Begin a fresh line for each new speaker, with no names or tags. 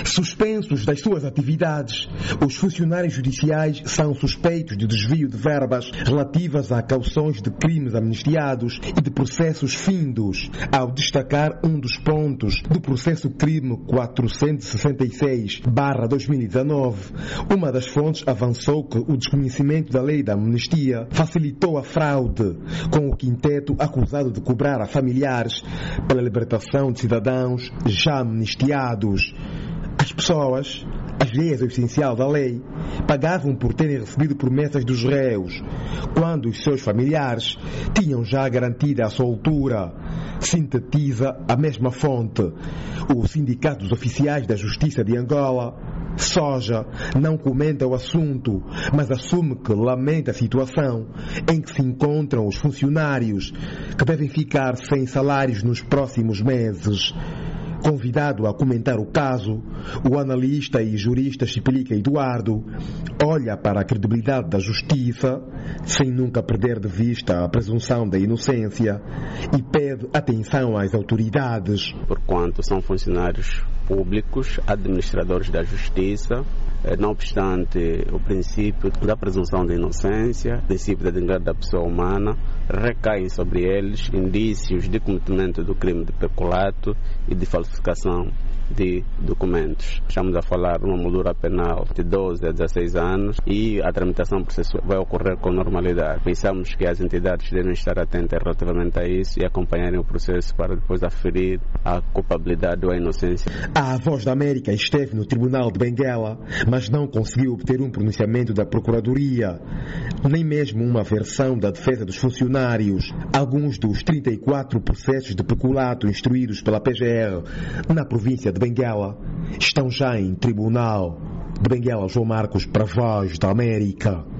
Suspensos das suas atividades, os funcionários judiciais são suspeitos de desvio de verbas relativas a cauções de crimes amnistiados e de processos findos, ao destacar um dos pontos do processo crime 466/2019. Uma das fontes avançou que o desconhecimento da lei da amnistia facilitou a fraude, com o quinteto acusado de cobrar a familiares pela libertação de cidadãos já amnistiados. As pessoas, alheias ao essencial da lei, pagavam por terem recebido promessas dos réus, quando os seus familiares tinham já garantida a soltura. Sintetiza a mesma fonte. O Sindicato dos Oficiais da Justiça de Angola, Soja, não comenta o assunto, mas assume que lamenta a situação em que se encontram os funcionários, que devem ficar sem salários nos próximos meses. Convidado a comentar o caso, o analista e jurista Chipilica Eduardo olha para a credibilidade da justiça, sem nunca perder de vista a presunção da inocência, e pede atenção às autoridades.
Porquanto são funcionários públicos, administradores da justiça, não obstante o princípio da presunção de inocência, o princípio da dignidade da pessoa humana, recaem sobre eles indícios de cometimento do crime de peculato e de falsificação de documentos. Estamos a falar de uma moldura penal de 12 a 16 anos e a tramitação processual vai ocorrer com normalidade. Pensamos que as entidades devem estar atentas relativamente a isso e acompanharem o processo para depois aferir a culpabilidade ou a inocência.
A Voz da América esteve no Tribunal de Benguela, mas não conseguiu obter um pronunciamento da Procuradoria, nem mesmo uma versão da defesa dos funcionários. Alguns dos 34 processos de peculato instruídos pela PGR na província de Benguela estão já em tribunal. De Benguela, João Marcos, para a Voz da América.